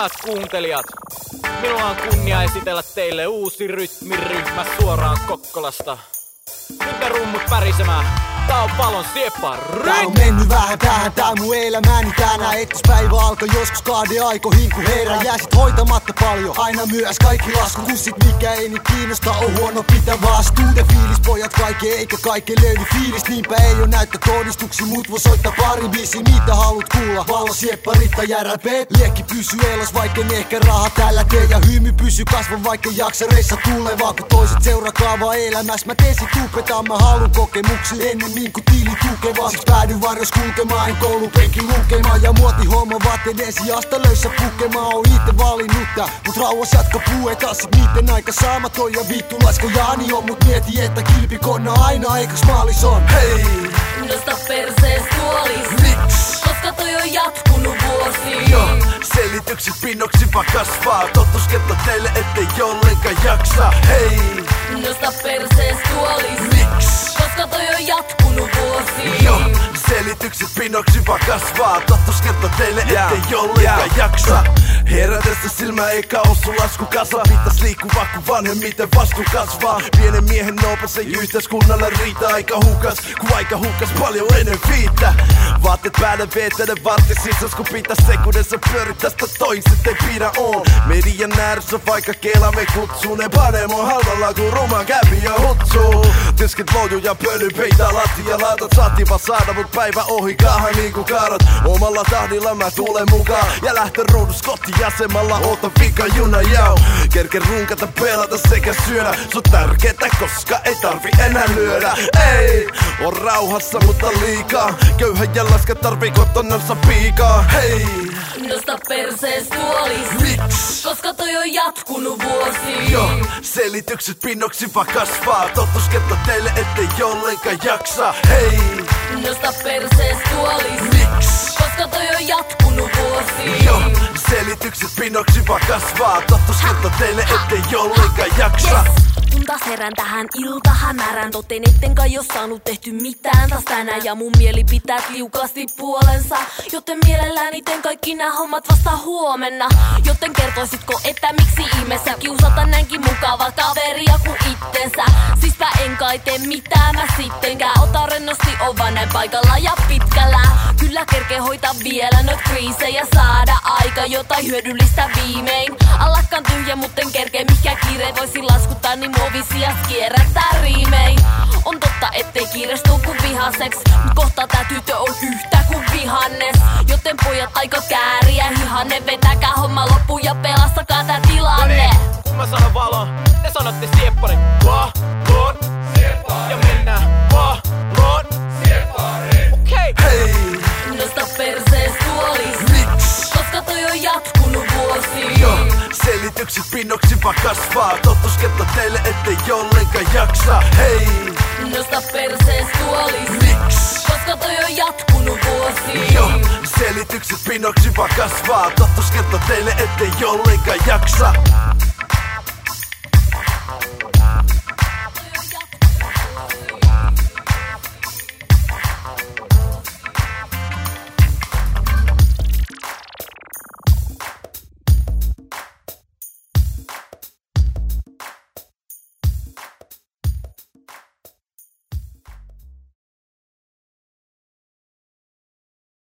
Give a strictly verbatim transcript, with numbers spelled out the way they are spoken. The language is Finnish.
Hyvät kuuntelijat, minulla on kunnia esitellä teille uusi rytmiryhmä suoraan Kokkolasta. Nyt ne rummut pärisemään. Tää on Valon Sieppa Rytmi. Tää on mennyt vähän tähän, tää mun elämäni tänään. Etospäivä alkoi joskus kahden aikoihin, kun herran jää sit hoitamatta paljon. Aina myös kaikki laskukussit, mikä ei nyt kiinnosta, on huono pitää vastuuden. Fiilis pojat kaikkea, eikä kaikke löydy fiilis. Niinpä ei oo näyttä todistuksi, mut voi soittaa pari biisi, mitä haluat kuulla. Valon Sieppa, Ritta ja Räpet. Liekki pysy elos, vaikken ehkä raha tällä tee. Ja hymy pysy kasvan, vaikka jaksa reissa tulevaa. Kun toiset seurakaa vaan elämässä, mä teen sit tupetaan. Mä haluun kokemuksia ennen niin kuin tili tukevaa. Siksi päädyin varjos kulkemaan, en koulupenkin lukemaan. Ja muoti homma vaatteen sijasta löysä pukemaan. Oon ite valinnut tää, mut rauhas jatka puetaan. Sit niitten aika saamaton ja vittu laiska Jaani on. Mut mieti, että kilpikonna aina eikäs maalis on. Hei! Nosta persees tuolis. Miks? Koska toi on jatkunut vuosiin. Joo, selitykset pinnoksi vaan kasvaa. Totuus kertoo teille, ettei ollenkaan jaksa. Hei! Nosta persees tuolis. Miks? Koska toi on jatkunut vuosiin. Joo, selitykset pinnoksi vaan kasvaa. Totuus kertoo teille, ettei ollenkaan jaksa. Herätessä silmä eikä osu lasku kasa. Pitäis liikkuvaa kun vanhemmiten vastu kasvaa. Pienen miehen nopas ei yhteiskunnalle riitä. Aika hukas, kun aika hukas paljon ennen viittä. Vaatteet päälle veetelen vartti sisas, kun pitäis sekuudessa pyörit tästä toiset ei pidä on. Median ääryssä vaikka Kela me kutsuu. Ne panee mun halvalla kun ruman kävi ja hutsuu. Tiskit loju ja pöly peitää lattia laatat. Saati vaan saada mut päivä ohi kaahan niinku kaarat. Omalla tahdilla mä tulen mukaan ja lähtön ruudus kotiasemalla oota vika juna jau. Kerke runkata, pelata sekä syödä. Sun tärkeetä koska ei tarvi enää lyödä. Ei, on rauhassa mutta liikaa. Köyhä ja laska tarvii kotonansa piikaa. Hei! Nosta persees tuolis. Miks? Koska toi on jatkunut vuosiin. Joo, selitykset pinnoksi vaan kasvaa. Totuus kertoo teille, ettei ollenkaan jaksa. Hei! Nosta persees tuolis. Miks? Koska toi on jatkunut vuosiin. Joo, selitykset pinnoksi vaan kasvaa. Totuus kertoo teille, ettei ollenkaan jaksa. Kun taas herään tähän iltahämärään, toten etten kai oo saanut tehty mitään taas tänään. Ja mun mieli pitää liukasti puolensa, joten mielelläni teen kaikki nää hommat vasta huomenna. Joten kertoisitko, että miksi ihmeessä kiusata näinkin mukava kaveria kuin itsensä? Siispä en kai tee mitään mä sittenkään, ota rennosti ovan näin paikalla ja pitkällä. Kyllä kerkee hoitaa vielä noit kriisejä, saada aika jotain hyödyllistä viimein. Allakkaan tyhjä, mutten kerkee mikä kiire voisi laskuttaa, niin muovisia kierrättää riimein. On totta, ettei kiirestu kun vihaseks, mut kohta tää tytö on yhtä kuin vihannes. Joten pojat aika kääriä hihanne, vetäkää homma loppu ja pelastakaa tää tilanne. Kun mä sanon Valo, te sanotte Sieppari. Valon Sieppa. Ja mennään Valon Sieppari. Okei. Hei! Nosta persees tuolis. Miks? Koska toi on jatkunut vuosiin. Joo, selitykset pinnoksi vaan kasvaa. Totuus kertoo teille, ettei ollenkaan jaksa. Hei! Nosta persees tuolis. Miks? Koska toi on jatkunut vuosiin. Joo, selitykset pinnoksi vaan kasvaa. Totuus kertoo teille, ettei ollenkaan jaksa.